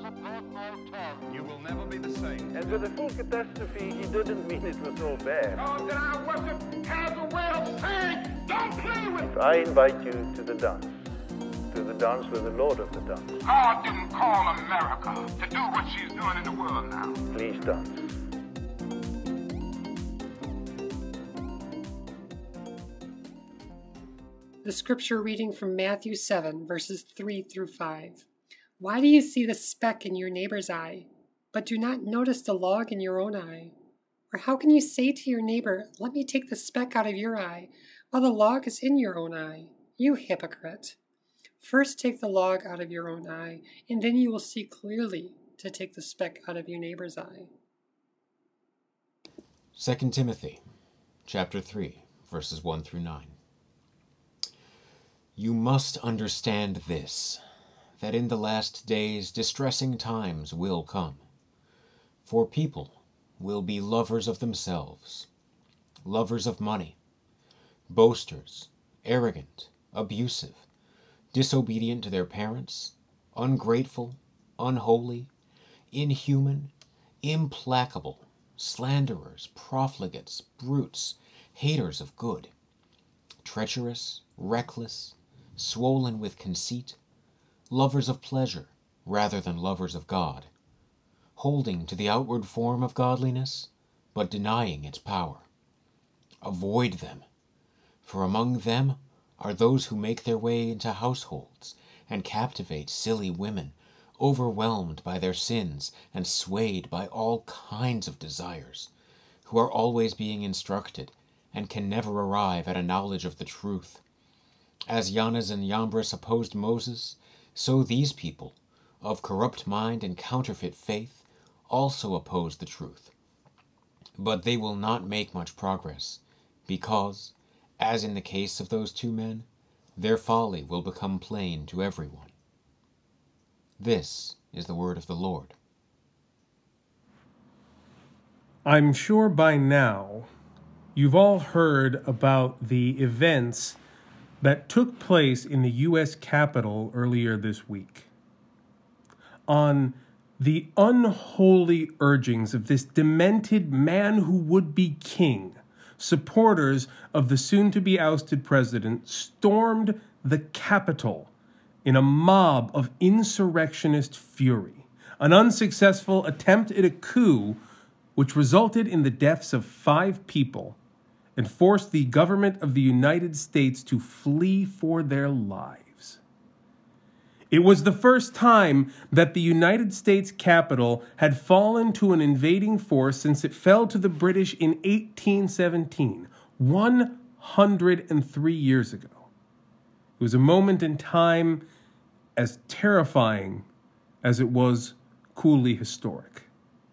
support my tongue. You will never be the same. And with the full catastrophe, he didn't mean it was all bad. God that I worship has a way of saying, don't play with me. I invite you to the dance with the Lord of the dance. God didn't call America to do what she's doing in the world now. Please dance. The scripture reading from Matthew 7, verses 3 through 5. Why do you see the speck in your neighbor's eye, but do not notice the log in your own eye? Or how can you say to your neighbor, let me take the speck out of your eye, while the log is in your own eye? You hypocrite! First take the log out of your own eye, and then you will see clearly to take the speck out of your neighbor's eye. 2 Timothy, chapter 3, verses 1 through 9. You must understand this, that in the last days distressing times will come. For people will be lovers of themselves, lovers of money, boasters, arrogant, abusive, disobedient to their parents, ungrateful, unholy, inhuman, implacable, slanderers, profligates, brutes, haters of good, treacherous, reckless, swollen with conceit, lovers of pleasure rather than lovers of God, holding to the outward form of godliness, but denying its power. Avoid them, for among them are those who make their way into households and captivate silly women, overwhelmed by their sins and swayed by all kinds of desires, who are always being instructed and can never arrive at a knowledge of the truth. As Jannes and Jambres opposed Moses, so these people, of corrupt mind and counterfeit faith, also oppose the truth. But they will not make much progress, because, as in the case of those two men, their folly will become plain to everyone. This is the word of the Lord. I'm sure by now you've all heard about the events that took place in the U.S. Capitol earlier this week. On the unholy urgings of this demented man who would be king, supporters of the soon-to-be ousted president stormed the Capitol in a mob of insurrectionist fury, an unsuccessful attempt at a coup which resulted in the deaths of 5 people and forced the government of the United States to flee for their lives. It was the first time that the United States Capitol had fallen to an invading force since it fell to the British in 1817, 103 years ago. It was a moment in time as terrifying as it was coolly historic.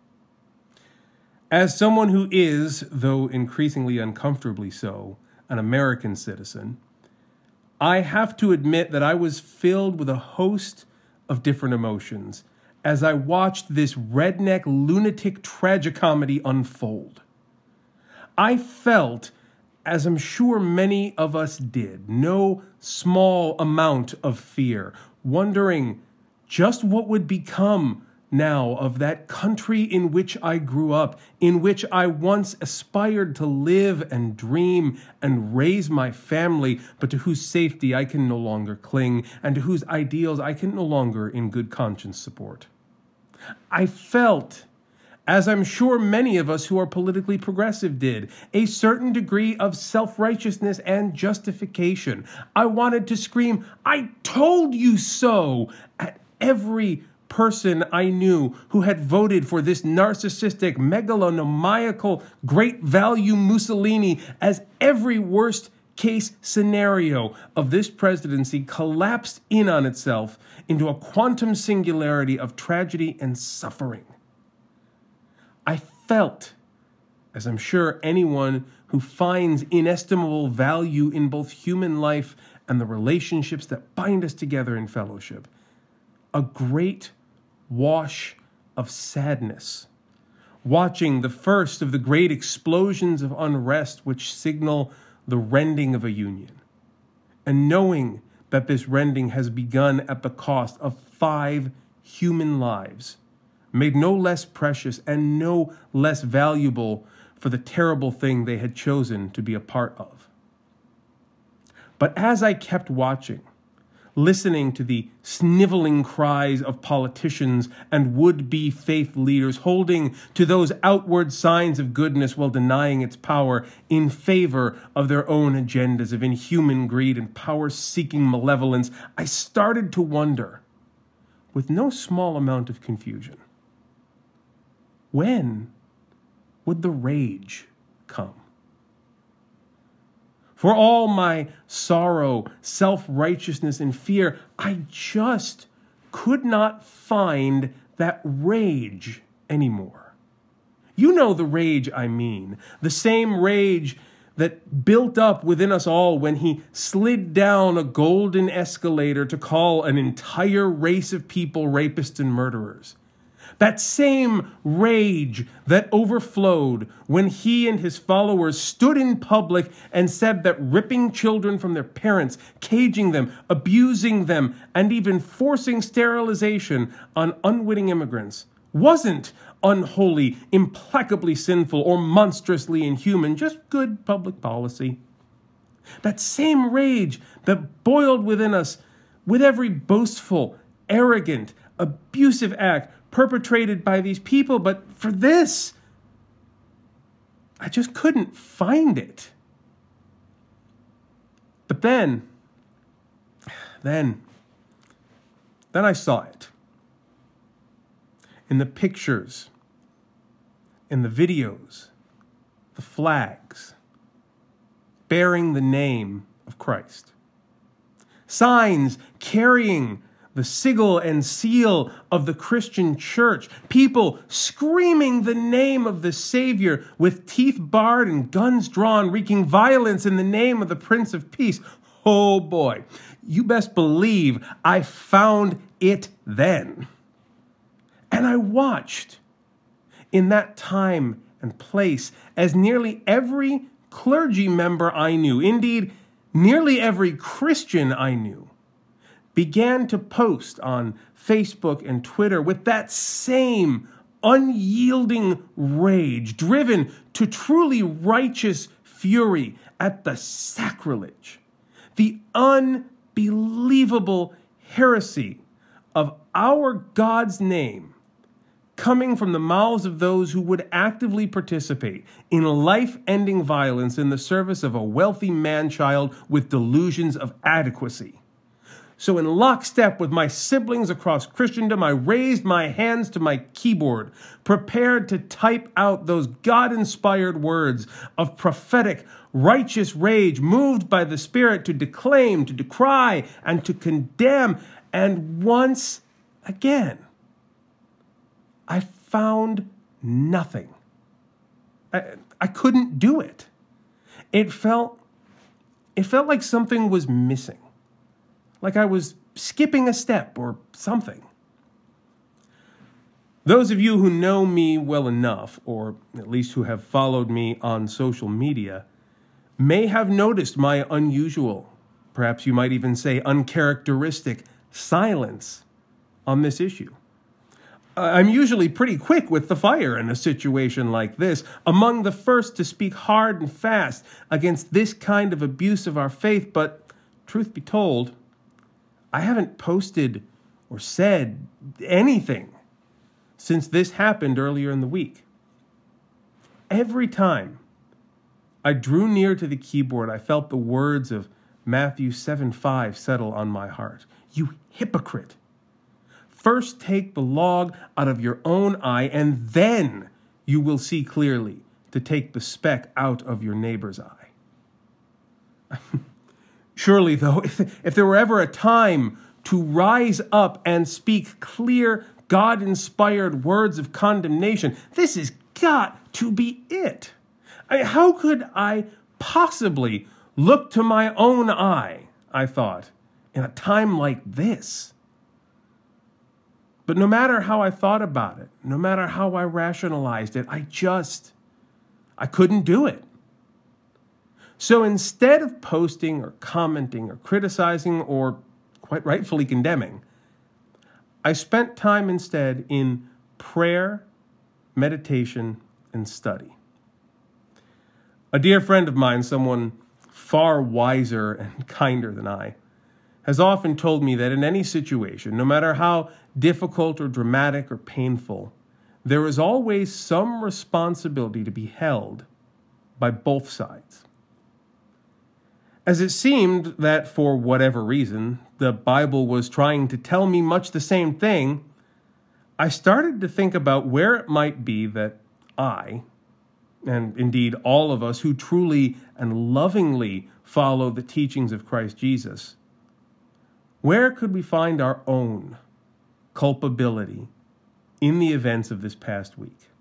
As someone who is, though increasingly uncomfortably so, an American citizen, I have to admit that I was filled with a host of different emotions as I watched this redneck lunatic tragicomedy unfold. I felt, as I'm sure many of us did, no small amount of fear, wondering just what would become now of that country in which I grew up, in which I once aspired to live and dream and raise my family, but to whose safety I can no longer cling, and to whose ideals I can no longer in good conscience support. I felt, as I'm sure many of us who are politically progressive did, a certain degree of self-righteousness and justification. I wanted to scream, "I told you so!" at every person I knew who had voted for this narcissistic, megalomaniacal, great value Mussolini, as every worst case scenario of this presidency collapsed in on itself into a quantum singularity of tragedy and suffering. I felt, as I'm sure anyone who finds inestimable value in both human life and the relationships that bind us together in fellowship, a great wash of sadness, watching the first of the great explosions of unrest which signal the rending of a union, and knowing that this rending has begun at the cost of 5 human lives, made no less precious and no less valuable for the terrible thing they had chosen to be a part of. But as I kept watching, listening to the sniveling cries of politicians and would-be faith leaders holding to those outward signs of goodness while denying its power in favor of their own agendas of inhuman greed and power-seeking malevolence, I started to wonder, with no small amount of confusion, when would the rage come? For all my sorrow, self-righteousness, and fear, I just could not find that rage anymore. You know the rage I mean, the same rage that built up within us all when he slid down a golden escalator to call an entire race of people rapists and murderers. That same rage that overflowed when he and his followers stood in public and said that ripping children from their parents, caging them, abusing them, and even forcing sterilization on unwitting immigrants wasn't unholy, implacably sinful, or monstrously inhuman, just good public policy. That same rage that boiled within us with every boastful, arrogant, abusive act perpetrated by these people, but for this, I just couldn't find it. But then I saw it. In the pictures, in the videos, the flags, bearing the name of Christ. Signs carrying the sigil and seal of the Christian church. People screaming the name of the Savior with teeth bared and guns drawn, wreaking violence in the name of the Prince of Peace. Oh boy, you best believe I found it then. And I watched in that time and place as nearly every clergy member I knew, indeed, nearly every Christian I knew, began to post on Facebook and Twitter with that same unyielding rage, driven to truly righteous fury at the sacrilege, the unbelievable heresy of our God's name coming from the mouths of those who would actively participate in life-ending violence in the service of a wealthy man-child with delusions of adequacy. So in lockstep with my siblings across Christendom, I raised my hands to my keyboard, prepared to type out those God-inspired words of prophetic, righteous rage, moved by the Spirit to declaim, to decry, and to condemn. And once again, I found nothing. I couldn't do it. It felt like something was missing. Like I was skipping a step or something. Those of you who know me well enough, or at least who have followed me on social media, may have noticed my unusual, perhaps you might even say uncharacteristic, silence on this issue. I'm usually pretty quick with the fire in a situation like this, among the first to speak hard and fast against this kind of abuse of our faith, but truth be told, I haven't posted or said anything since this happened earlier in the week. Every time I drew near to the keyboard, I felt the words of Matthew 7:5 settle on my heart. You hypocrite! First take the log out of your own eye, and then you will see clearly to take the speck out of your neighbor's eye. Surely, though, if there were ever a time to rise up and speak clear, God-inspired words of condemnation, this has got to be it. How could I possibly look to my own eye, I thought, in a time like this? But no matter how I thought about it, no matter how I rationalized it, I couldn't do it. So instead of posting or commenting or criticizing or quite rightfully condemning, I spent time instead in prayer, meditation, and study. A dear friend of mine, someone far wiser and kinder than I, has often told me that in any situation, no matter how difficult or dramatic or painful, there is always some responsibility to be held by both sides. As it seemed that for whatever reason, the Bible was trying to tell me much the same thing, I started to think about where it might be that I, and indeed all of us who truly and lovingly follow the teachings of Christ Jesus, where could we find our own culpability in the events of this past week?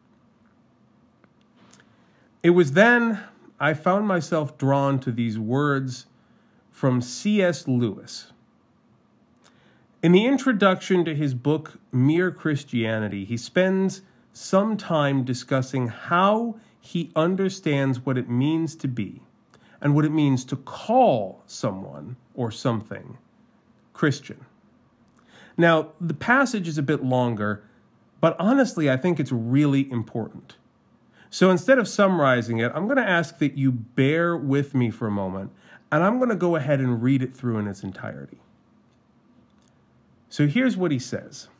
It was then I found myself drawn to these words from C.S. Lewis. In the introduction to his book, Mere Christianity, he spends some time discussing how he understands what it means to be and what it means to call someone or something Christian. Now, the passage is a bit longer, but honestly, I think it's really important. So instead of summarizing it, I'm going to ask that you bear with me for a moment, and I'm going to go ahead and read it through in its entirety. So here's what he says.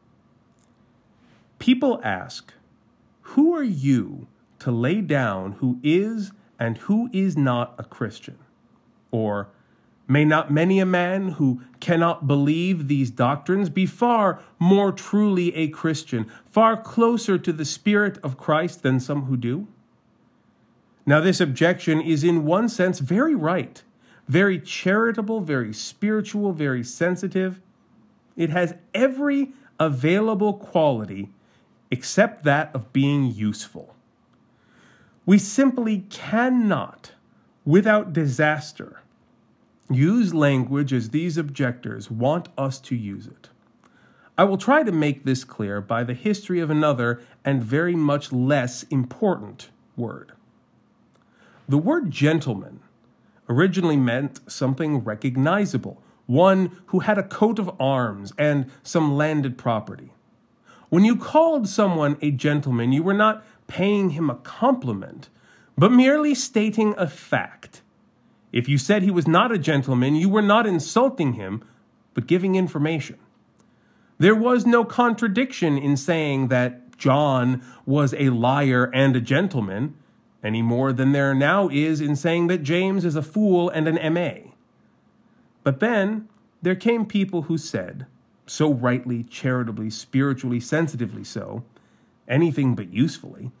People ask, who are you to lay down who is and who is not a Christian? Or, may not many a man who cannot believe these doctrines be far more truly a Christian, far closer to the Spirit of Christ than some who do? Now, this objection is in one sense very right, very charitable, very spiritual, very sensitive. It has every available quality except that of being useful. We simply cannot, without disaster, use language as these objectors want us to use it. I will try to make this clear by the history of another and very much less important word. The word gentleman originally meant something recognizable, one who had a coat of arms and some landed property. When you called someone a gentleman, you were not paying him a compliment, but merely stating a fact. If you said he was not a gentleman, you were not insulting him, but giving information. There was no contradiction in saying that John was a liar and a gentleman, any more than there now is in saying that James is a fool and an M.A. But then there came people who said, so rightly, charitably, spiritually, sensitively so, anything but usefully,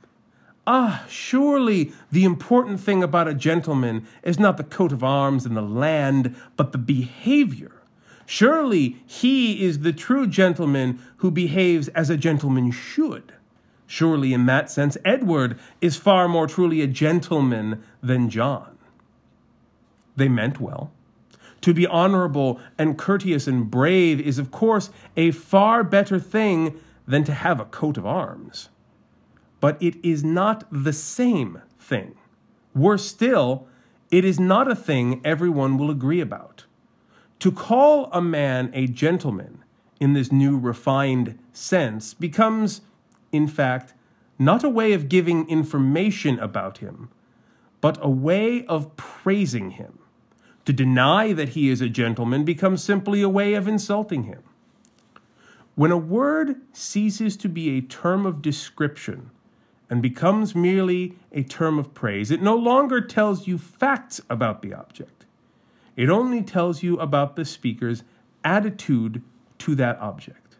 surely the important thing about a gentleman is not the coat of arms and the land, but the behavior. Surely he is the true gentleman who behaves as a gentleman should. Surely in that sense, Edward is far more truly a gentleman than John. They meant well. To be honorable and courteous and brave is, of course, a far better thing than to have a coat of arms. But it is not the same thing. Worse still, it is not a thing everyone will agree about. To call a man a gentleman in this new refined sense becomes, in fact, not a way of giving information about him, but a way of praising him. To deny that he is a gentleman becomes simply a way of insulting him. When a word ceases to be a term of description and becomes merely a term of praise, it no longer tells you facts about the object. It only tells you about the speaker's attitude to that object.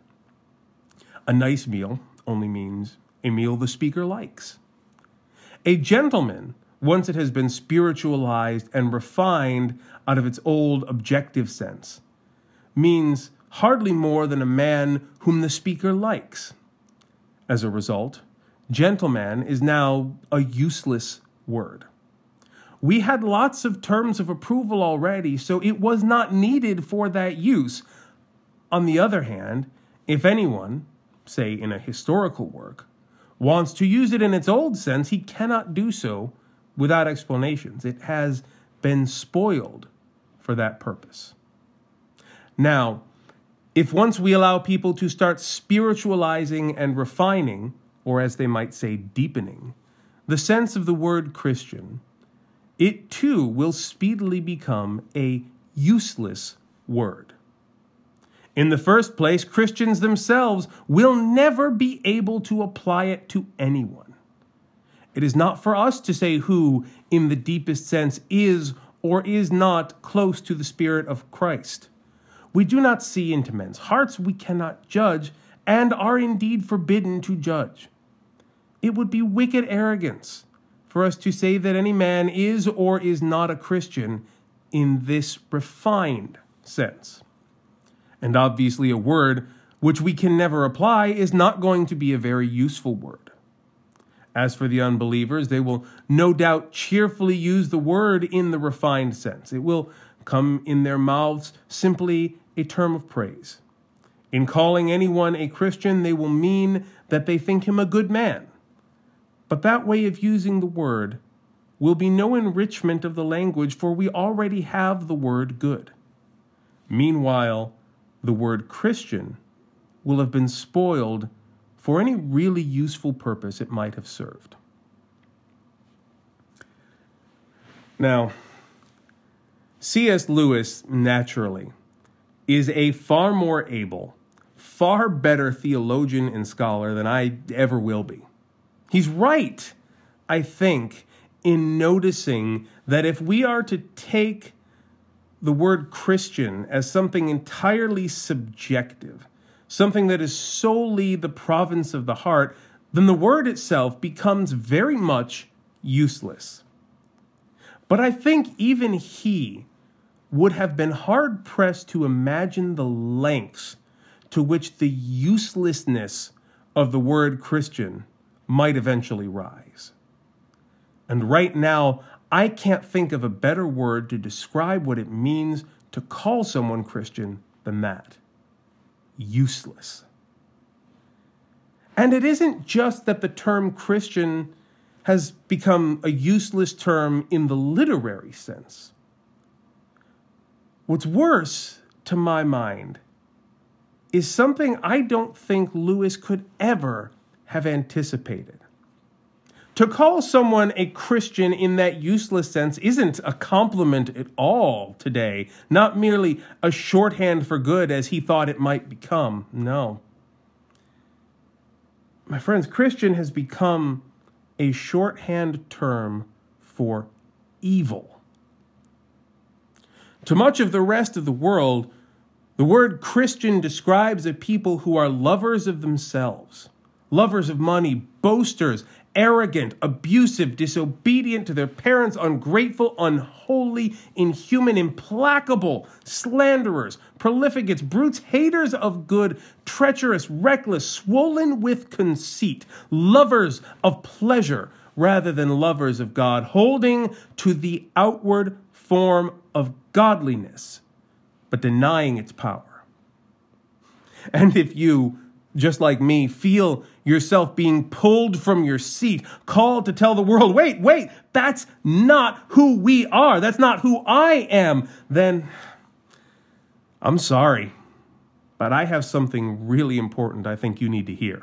A nice meal only means a meal the speaker likes. A gentleman, once it has been spiritualized and refined out of its old objective sense, means hardly more than a man whom the speaker likes. As a result, gentleman is now a useless word. We had lots of terms of approval already, so it was not needed for that use. On the other hand, if anyone, say in a historical work, wants to use it in its old sense, he cannot do so without explanations. It has been spoiled for that purpose. Now, If once we allow people to start spiritualizing and refining, or as they might say, deepening, the sense of the word Christian, it too will speedily become a useless word. In the first place, Christians themselves will never be able to apply it to anyone. It is not for us to say who, in the deepest sense, is or is not close to the Spirit of Christ. We do not see into men's hearts, we cannot judge, and are indeed forbidden to judge. It would be wicked arrogance for us to say that any man is or is not a Christian in this refined sense. And obviously a word which we can never apply is not going to be a very useful word. As for the unbelievers, they will no doubt cheerfully use the word in the refined sense. It will come in their mouths simply a term of praise. In calling anyone a Christian, they will mean that they think him a good man. But that way of using the word will be no enrichment of the language, for we already have the word good. Meanwhile, the word Christian will have been spoiled for any really useful purpose it might have served. Now, C.S. Lewis, naturally, is a far more able, far better theologian and scholar than I ever will be. He's right, I think, in noticing that if we are to take the word Christian as something entirely subjective, something that is solely the province of the heart, then the word itself becomes very much useless. But I think even he would have been hard-pressed to imagine the lengths to which the uselessness of the word Christian might eventually rise. And right now, I can't think of a better word to describe what it means to call someone Christian than that. Useless. And it isn't just that the term Christian has become a useless term in the literary sense. What's worse, to my mind, is something I don't think Lewis could ever have anticipated. To call someone a Christian in that useless sense isn't a compliment at all today, not merely a shorthand for good as he thought it might become. No. My friends, Christian has become a shorthand term for evil. To much of the rest of the world, the word Christian describes a people who are lovers of themselves, lovers of money, boasters, arrogant, abusive, disobedient to their parents, ungrateful, unholy, inhuman, implacable, slanderers, profligates, brutes, haters of good, treacherous, reckless, swollen with conceit, lovers of pleasure rather than lovers of God, holding to the outward form of godliness, but denying its power. And if you, just like me, feel yourself being pulled from your seat, called to tell the world, wait, that's not who we are, that's not who I am, then I'm sorry, but I have something really important I think you need to hear.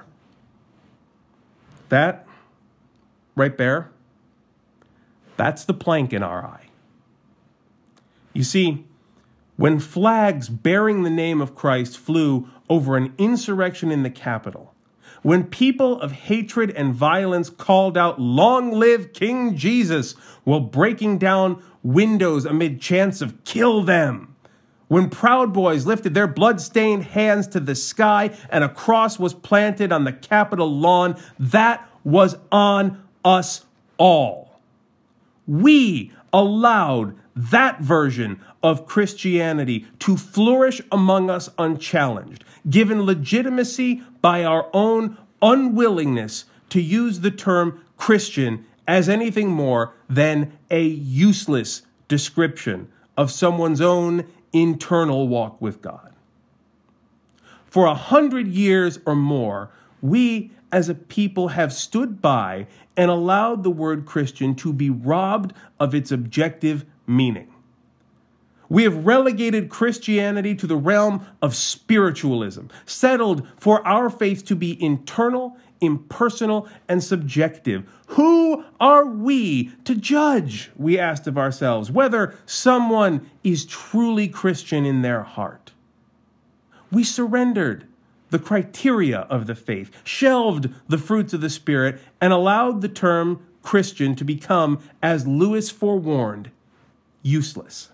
That, right there, that's the plank in our eye. You see, when flags bearing the name of Christ flew over an insurrection in the Capitol, when people of hatred and violence called out, "Long live King Jesus," while breaking down windows amid chants of "Kill them," when Proud Boys lifted their blood-stained hands to the sky and a cross was planted on the Capitol lawn, that was on us all. We allowed that version of Christianity to flourish among us unchallenged, given legitimacy by our own unwillingness to use the term Christian as anything more than a useless description of someone's own internal walk with God. For 100 years or more, we as a people have stood by and allowed the word Christian to be robbed of its objective meaning. We have relegated Christianity to the realm of spiritualism, settled for our faith to be internal, impersonal, and subjective. Who are we to judge, we asked of ourselves, whether someone is truly Christian in their heart? We surrendered the criteria of the faith, shelved the fruits of the Spirit, and allowed the term Christian to become, as Lewis forewarned, useless.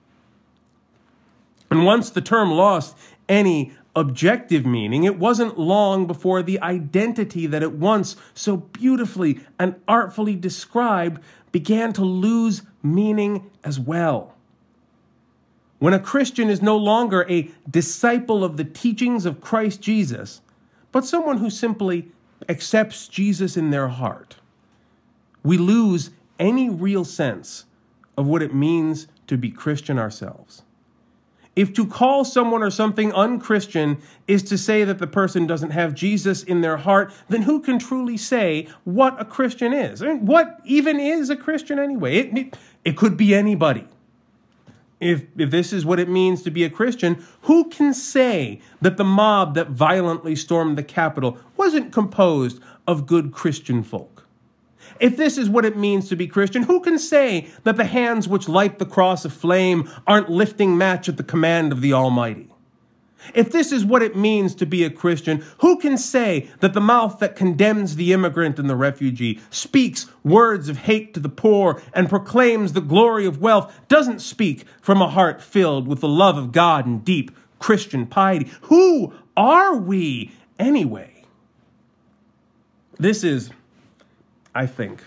And once the term lost any objective meaning, it wasn't long before the identity that it once so beautifully and artfully described began to lose meaning as well. When a Christian is no longer a disciple of the teachings of Christ Jesus, but someone who simply accepts Jesus in their heart, we lose any real sense of what it means to be Christian ourselves. If to call someone or something unchristian is to say that the person doesn't have Jesus in their heart, then who can truly say what a Christian is? I mean, what even is a Christian anyway? It could be anybody. If this is what it means to be a Christian, who can say that the mob that violently stormed the Capitol wasn't composed of good Christian folk? If this is what it means to be Christian, who can say that the hands which light the cross of flame aren't lifting match at the command of the Almighty? If this is what it means to be a Christian, who can say that the mouth that condemns the immigrant and the refugee, speaks words of hate to the poor, and proclaims the glory of wealth, doesn't speak from a heart filled with the love of God and deep Christian piety? Who are we anyway? This is, I think,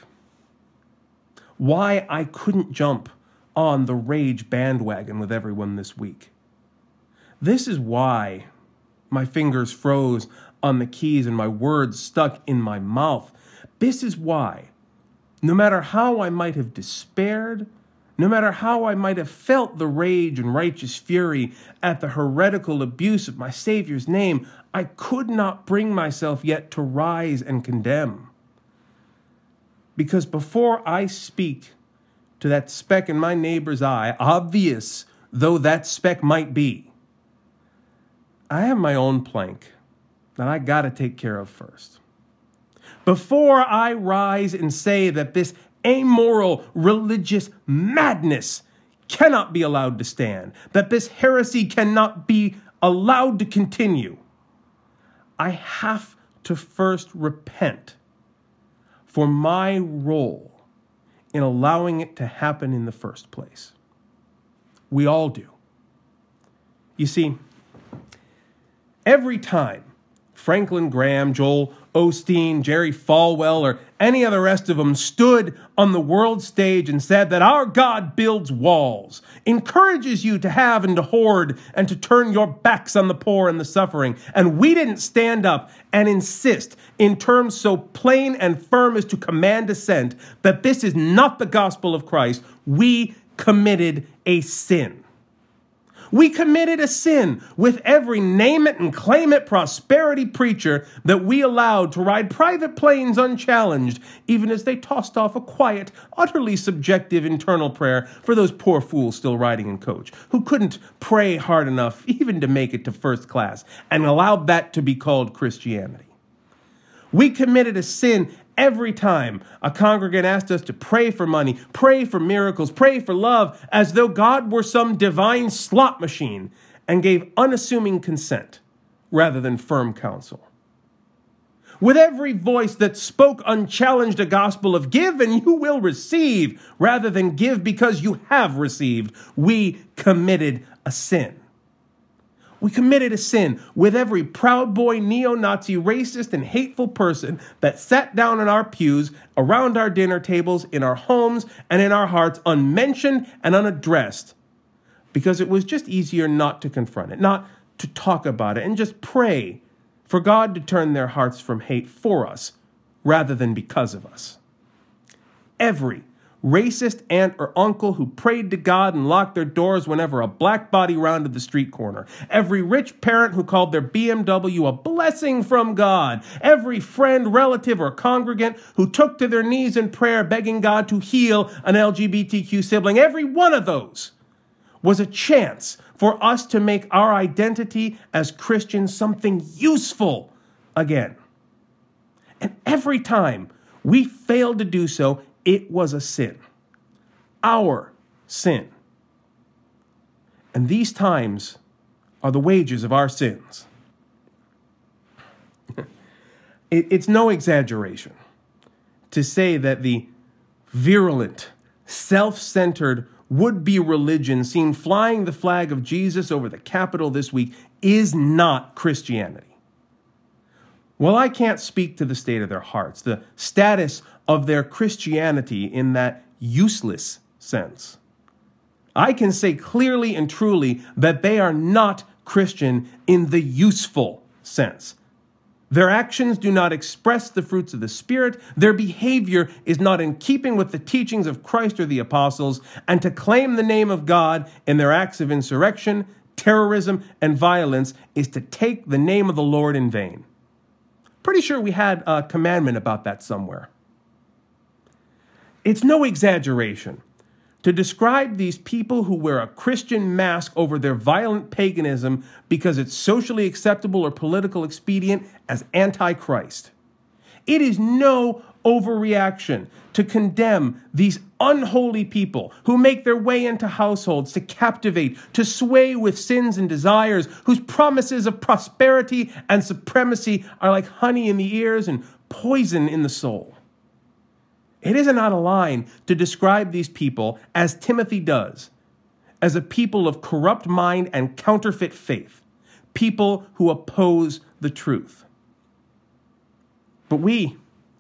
why I couldn't jump on the rage bandwagon with everyone this week. This is why my fingers froze on the keys and my words stuck in my mouth. This is why, no matter how I might have despaired, no matter how I might have felt the rage and righteous fury at the heretical abuse of my Savior's name, I could not bring myself yet to rise and condemn. Because before I speak to that speck in my neighbor's eye, obvious though that speck might be, I have my own plank that I got to take care of first. Before I rise and say that this amoral religious madness cannot be allowed to stand, that this heresy cannot be allowed to continue, I have to first repent for my role in allowing it to happen in the first place. We all do. You see, every time Franklin Graham, Joel Osteen, Jerry Falwell, or any of the rest of them stood on the world stage and said that our God builds walls, encourages you to have and to hoard and to turn your backs on the poor and the suffering, and we didn't stand up and insist in terms so plain and firm as to command assent that this is not the gospel of Christ, we committed a sin. We committed a sin with every name it and claim it prosperity preacher that we allowed to ride private planes unchallenged, even as they tossed off a quiet, utterly subjective internal prayer for those poor fools still riding in coach, who couldn't pray hard enough even to make it to first class, and allowed that to be called Christianity. We committed a sin every time a congregant asked us to pray for money, pray for miracles, pray for love, as though God were some divine slot machine, and gave unassuming consent rather than firm counsel. With every voice that spoke unchallenged a gospel of give and you will receive, rather than give because you have received, we committed a sin. We committed a sin with every proud boy, neo-Nazi, racist, and hateful person that sat down in our pews, around our dinner tables, in our homes, and in our hearts, unmentioned and unaddressed, because it was just easier not to confront it, not to talk about it, and just pray for God to turn their hearts from hate for us, rather than because of us. Every racist aunt or uncle who prayed to God and locked their doors whenever a black body rounded the street corner. Every rich parent who called their BMW a blessing from God. Every friend, relative, or congregant who took to their knees in prayer begging God to heal an LGBTQ sibling. Every one of those was a chance for us to make our identity as Christians something useful again. And every time we failed to do so, it was a sin. Our sin. And these times are the wages of our sins. It's no exaggeration to say that the virulent, self-centered would-be religion seen flying the flag of Jesus over the Capitol this week is not Christianity. Well, I can't speak to the state of their hearts, the status of their Christianity in that useless sense. I can say clearly and truly that they are not Christian in the useful sense. Their actions do not express the fruits of the Spirit. Their behavior is not in keeping with the teachings of Christ or the apostles, and to claim the name of God in their acts of insurrection, terrorism, and violence is to take the name of the Lord in vain. Pretty sure we had a commandment about that somewhere. It's no exaggeration to describe these people who wear a Christian mask over their violent paganism because it's socially acceptable or political expedient as anti-Christ. It is no overreaction to condemn these unholy people who make their way into households to captivate, to sway with sins and desires, whose promises of prosperity and supremacy are like honey in the ears and poison in the soul. It isn't out of line to describe these people, as Timothy does, as a people of corrupt mind and counterfeit faith, people who oppose the truth. But we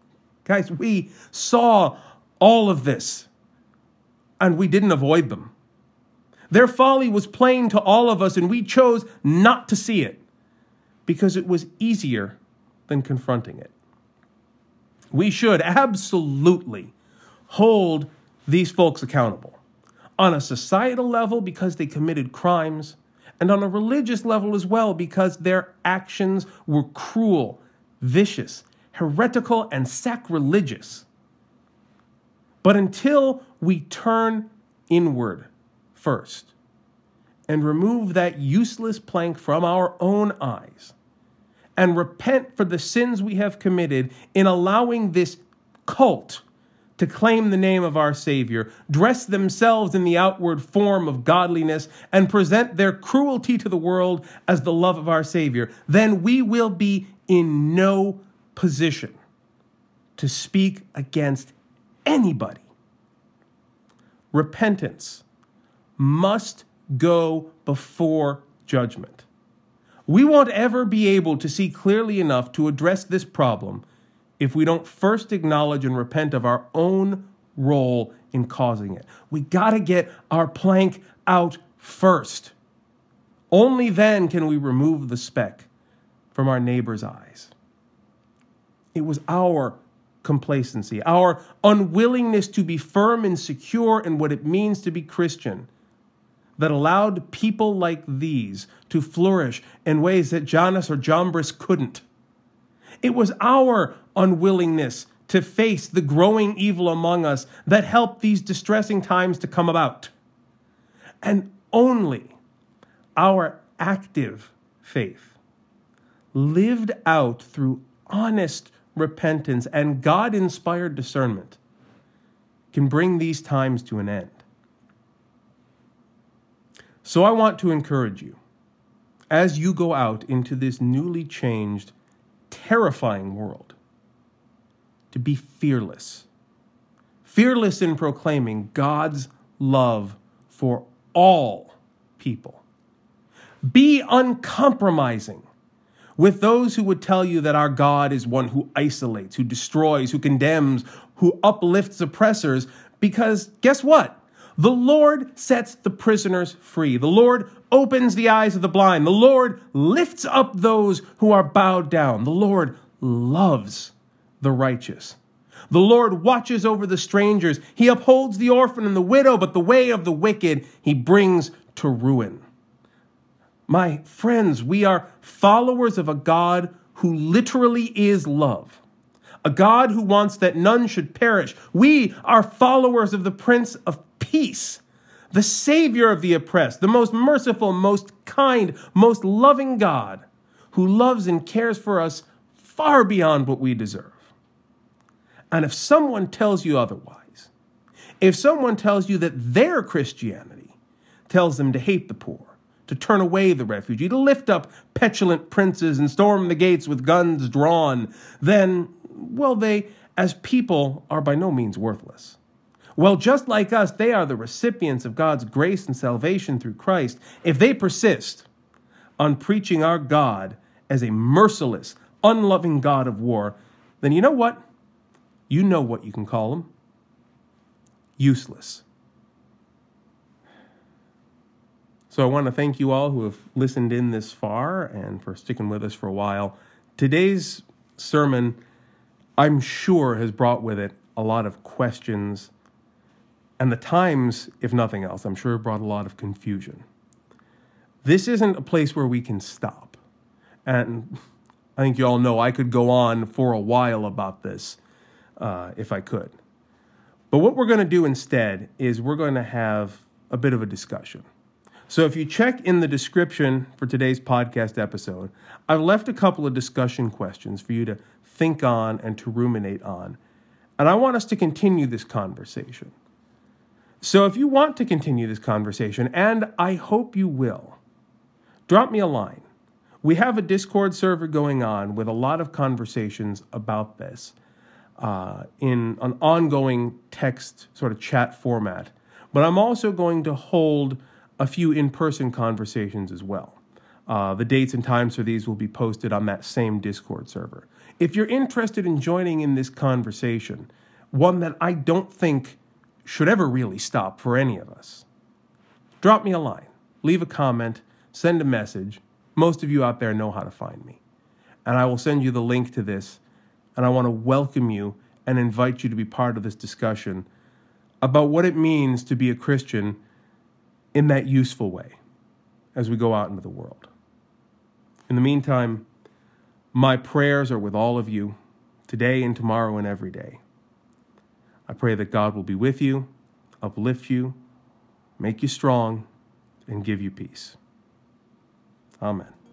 saw all of this, and we didn't avoid them. Their folly was plain to all of us, and we chose not to see it because it was easier than confronting it. We should absolutely hold these folks accountable on a societal level because they committed crimes, and on a religious level as well because their actions were cruel, vicious, heretical, and sacrilegious. But until we turn inward first and remove that useless plank from our own eyes, and repent for the sins we have committed in allowing this cult to claim the name of our Savior, dress themselves in the outward form of godliness, and present their cruelty to the world as the love of our Savior, then we will be in no position to speak against anybody. Repentance must go before judgment. We won't ever be able to see clearly enough to address this problem if we don't first acknowledge and repent of our own role in causing it. We got to get our plank out first. Only then can we remove the speck from our neighbor's eyes. It was our complacency, our unwillingness to be firm and secure in what it means to be Christian, that allowed people like these to flourish in ways that Jannes or Jambres couldn't. It was our unwillingness to face the growing evil among us that helped these distressing times to come about. And only our active faith, lived out through honest repentance and God-inspired discernment, can bring these times to an end. So I want to encourage you, as you go out into this newly changed, terrifying world, to be fearless. Fearless in proclaiming God's love for all people. Be uncompromising with those who would tell you that our God is one who isolates, who destroys, who condemns, who uplifts oppressors, because guess what? The Lord sets the prisoners free. The Lord opens the eyes of the blind. The Lord lifts up those who are bowed down. The Lord loves the righteous. The Lord watches over the strangers. He upholds the orphan and the widow, but the way of the wicked he brings to ruin. My friends, we are followers of a God who literally is love. A God who wants that none should perish. We are followers of the Prince of Peace, the Savior of the oppressed, the most merciful, most kind, most loving God who loves and cares for us far beyond what we deserve. And if someone tells you otherwise, if someone tells you that their Christianity tells them to hate the poor, to turn away the refugee, to lift up petulant princes and storm the gates with guns drawn, then, well, they, as people, are by no means worthless. Well, just like us, they are the recipients of God's grace and salvation through Christ. If they persist on preaching our God as a merciless, unloving God of war, then you know what? You know what you can call them. Useless. So I want to thank you all who have listened in this far and for sticking with us for a while. Today's sermon, I'm sure, has brought with it a lot of questions. And the Times, if nothing else, I'm sure brought a lot of confusion. This isn't a place where we can stop. And I think you all know I could go on for a while about this if I could. But what we're going to do instead is we're going to have a bit of a discussion. So if you check in the description for today's podcast episode, I've left a couple of discussion questions for you to think on and to ruminate on. And I want us to continue this conversation. So if you want to continue this conversation, and I hope you will, drop me a line. We have a Discord server going on with a lot of conversations about this in an ongoing text sort of chat format. But I'm also going to hold a few in-person conversations as well. The dates and times for these will be posted on that same Discord server. If you're interested in joining in this conversation, one that I don't think should ever really stop for any of us, drop me a line, leave a comment, send a message. Most of you out there know how to find me. And I will send you the link to this, and I want to welcome you and invite you to be part of this discussion about what it means to be a Christian in that useful way as we go out into the world. In the meantime, my prayers are with all of you today and tomorrow and every day. I pray that God will be with you, uplift you, make you strong, and give you peace. Amen.